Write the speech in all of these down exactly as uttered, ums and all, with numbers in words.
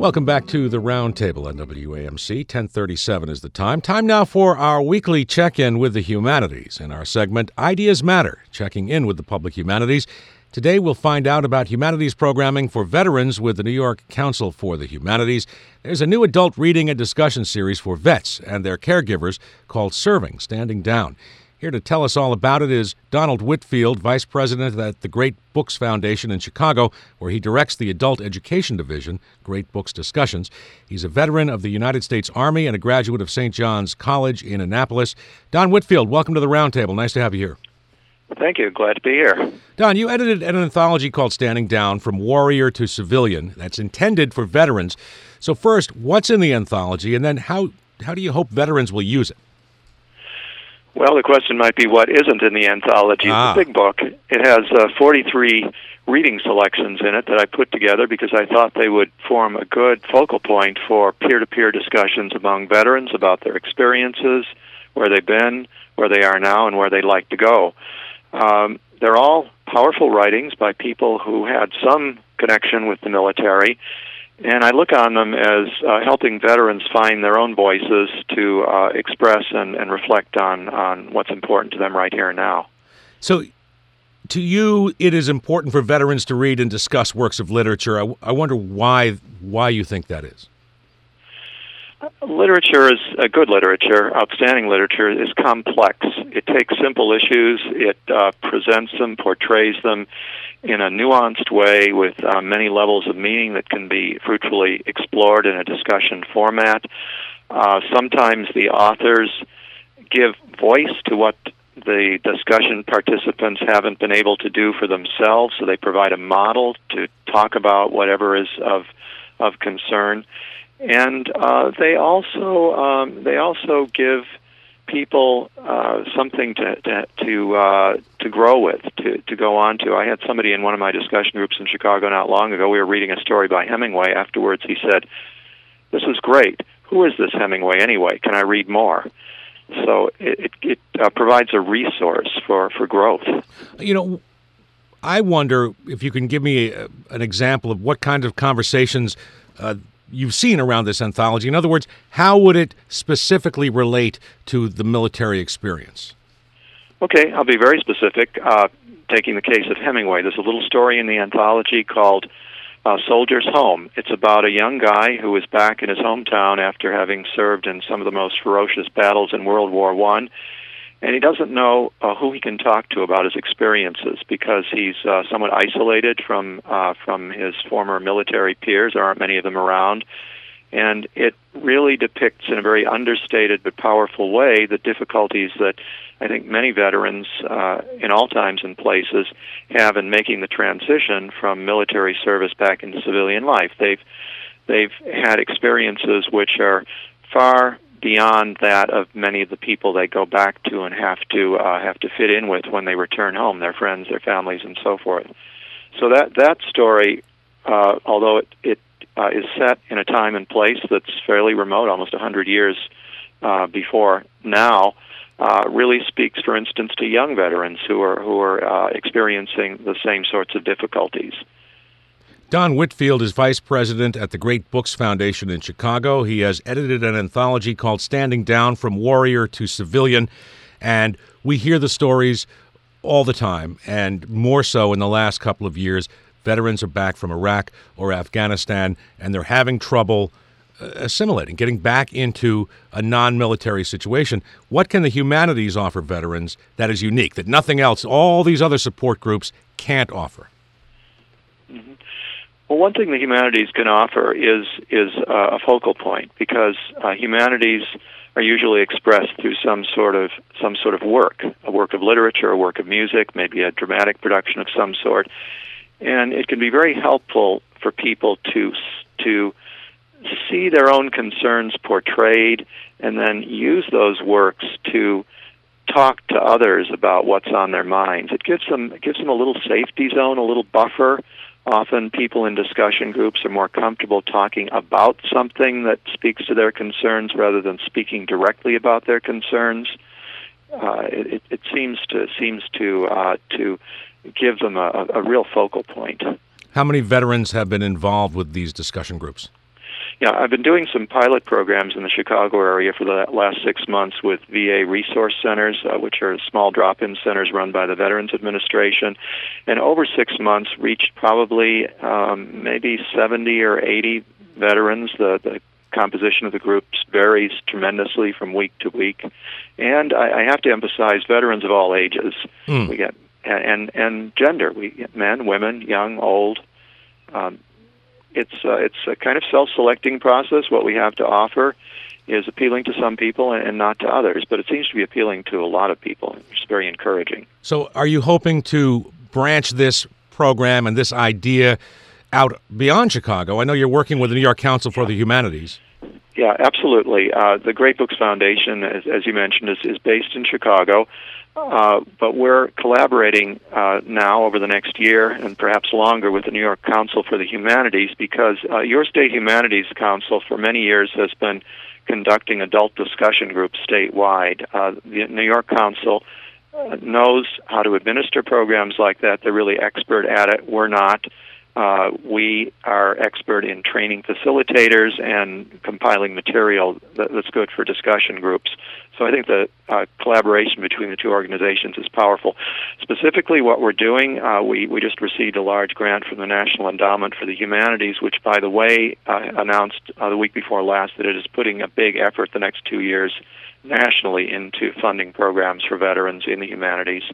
Welcome back to the Roundtable on W A M C. ten thirty-seven is the time. Time now for our weekly check-in with the humanities. In our segment, Ideas Matter, checking in with the public humanities. Today we'll find out about humanities programming for veterans with the New York Council for the Humanities. There's a new adult reading and discussion series for vets and their caregivers called Serving, Standing Down. Here to tell us all about it is Donald Whitfield, Vice President at the Great Books Foundation in Chicago, where he directs the Adult Education Division, Great Books Discussions. He's a veteran of the United States Army and a graduate of Saint John's College in Annapolis. Don Whitfield, welcome to the Roundtable. Nice to have you here. Thank you. Glad to be here. Don, you edited an anthology called Standing Down, From Warrior to Civilian, that's intended for veterans. So first, what's in the anthology, and then how, how do you hope veterans will use it? Well, the question might be what isn't in the anthology. Ah. It's a big book. It has uh, forty-three reading selections in it that I put together because I thought they would form a good focal point for peer-to-peer discussions among veterans about their experiences, where they've been, where they are now, and where they'd like to go. Um, they're all powerful writings by people who had some connection with the military, and I look on them as uh, helping veterans find their own voices to uh, express and, and reflect on, on what's important to them right here and now. So, to you, it is important for veterans to read and discuss works of literature. I, I wonder why why you think that is. Literature is uh, good literature, outstanding literature is complex. It takes simple issues, it uh, presents them, portrays them in a nuanced way with uh, many levels of meaning that can be fruitfully explored in a discussion format. Uh, sometimes the authors give voice to what the discussion participants haven't been able to do for themselves, so they provide a model to talk about whatever is of of concern. And uh, they also um, they also give people uh, something to to to, uh, to grow with, to to go on to. I had somebody in one of my discussion groups in Chicago not long ago. We were reading a story by Hemingway. Afterwards, he said, "This is great. Who is this Hemingway anyway? Can I read more?" So it it, it uh, provides a resource for, for growth. You know, I wonder if you can give me a, an example of what kind of conversations Uh, you've seen around this anthology. In other words, how would it specifically relate to the military experience? Okay, I'll be very specific. Uh, taking the case of Hemingway, there's a little story in the anthology called uh, Soldier's Home. It's about a young guy who is back in his hometown after having served in some of the most ferocious battles in World War One. And he doesn't know uh, who he can talk to about his experiences because he's uh, somewhat isolated from uh, from his former military peers. There aren't many of them around. And it really depicts in a very understated but powerful way the difficulties that I think many veterans uh, in all times and places have in making the transition from military service back into civilian life. They've, they've had experiences which are far beyond that of many of the people they go back to and have to uh, have to fit in with when they return home, their friends, their families, and so forth. So that that story, uh, although it, it uh, is set in a time and place that's fairly remote, almost one hundred years uh, before now, uh, really speaks, for instance, to young veterans who are who are uh, experiencing the same sorts of difficulties. Don Whitfield is Vice President at the Great Books Foundation in Chicago. He has edited an anthology called Standing Down, From Warrior to Civilian, and we hear the stories all the time, and more so in the last couple of years. Veterans are back from Iraq or Afghanistan, and they're having trouble uh, assimilating, getting back into a non-military situation. What can the humanities offer veterans that is unique, that nothing else, all these other support groups can't offer? Mm-hmm. Well, one thing the humanities can offer is is uh, a focal point because uh, humanities are usually expressed through some sort of some sort of work, a work of literature, a work of music, maybe a dramatic production of some sort, and it can be very helpful for people to to see their own concerns portrayed and then use those works to talk to others about what's on their minds. It gives them it gives them a little safety zone, a little buffer. Often people in discussion groups are more comfortable talking about something that speaks to their concerns rather than speaking directly about their concerns. Uh, it, it seems to seems to uh, to give them a, a real focal point. How many veterans have been involved with these discussion groups? Yeah, I've been doing some pilot programs in the Chicago area for the last six months with V A resource centers, uh, which are small drop-in centers run by the Veterans Administration, and over six months reached probably um, maybe seventy or eighty veterans. The, the composition of the groups varies tremendously from week to week, and I, I have to emphasize veterans of all ages. Mm. We get and and gender. We get men, women, young, old. Um, It's uh, it's a kind of self-selecting process. What we have to offer is appealing to some people and not to others, but it seems to be appealing to a lot of people, which is very encouraging. So are you hoping to branch this program and this idea out beyond Chicago? I know you're working with the New York Council for the Humanities. Yeah, absolutely. Uh, the Great Books Foundation, as, as you mentioned, is, is based in Chicago. Uh, but we're collaborating uh, now over the next year and perhaps longer with the New York Council for the Humanities, because uh, your state Humanities Council for many years has been conducting adult discussion groups statewide. Uh, the New York Council uh, knows how to administer programs like that. They're really expert at it. We're not. Uh, we are expert in training facilitators and compiling material that, that's good for discussion groups. So I think the uh, collaboration between the two organizations is powerful. Specifically what we're doing, uh, we, we just received a large grant from the National Endowment for the Humanities, which, by the way, uh, announced uh, the week before last that it is putting a big effort the next two years nationally into funding programs for veterans in the humanities.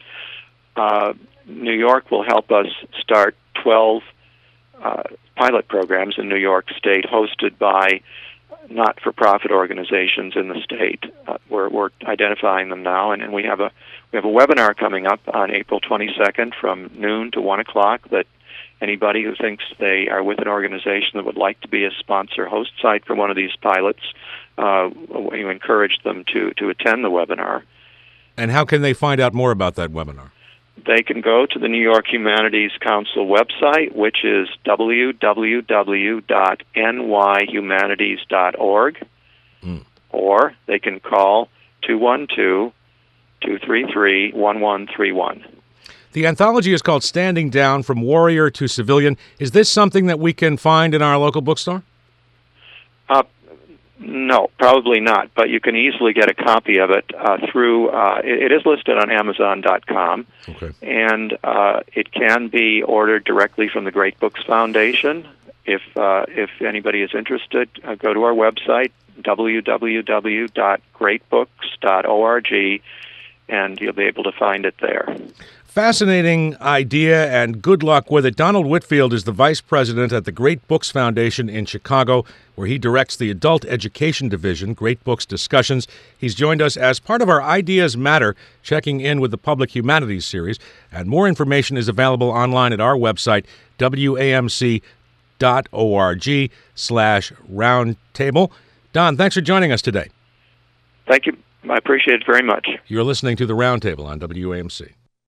Uh, New York will help us start twelve Uh, pilot programs in New York State hosted by not-for-profit organizations in the state. Uh, we're, we're identifying them now, and, and we have a we have a webinar coming up on April twenty-second from noon to one o'clock that anybody who thinks they are with an organization that would like to be a sponsor host site for one of these pilots, uh, we encourage them to, to attend the webinar. And how can they find out more about that webinar? They can go to the New York Humanities Council website, which is w w w dot n y humanities dot org, mm. or they can call two one two, two three three, one one three one. The anthology is called Standing Down, From Warrior to Civilian. Is this something that we can find in our local bookstore? Uh, No, probably not, but you can easily get a copy of it uh, through, uh, it, it is listed on amazon dot com, okay. and uh, it can be ordered directly from the Great Books Foundation. If uh, if anybody is interested, uh, go to our website, w w w dot great books dot org, and you'll be able to find it there. Fascinating idea, and good luck with it. Donald Whitfield is the vice president at the Great Books Foundation in Chicago, where he directs the Adult Education Division, Great Books Discussions. He's joined us as part of our Ideas Matter, checking in with the Public Humanities series, and more information is available online at our website, w a m c dot org slash roundtable. Don, thanks for joining us today. Thank you. I appreciate it very much. You're listening to the Roundtable on W A M C.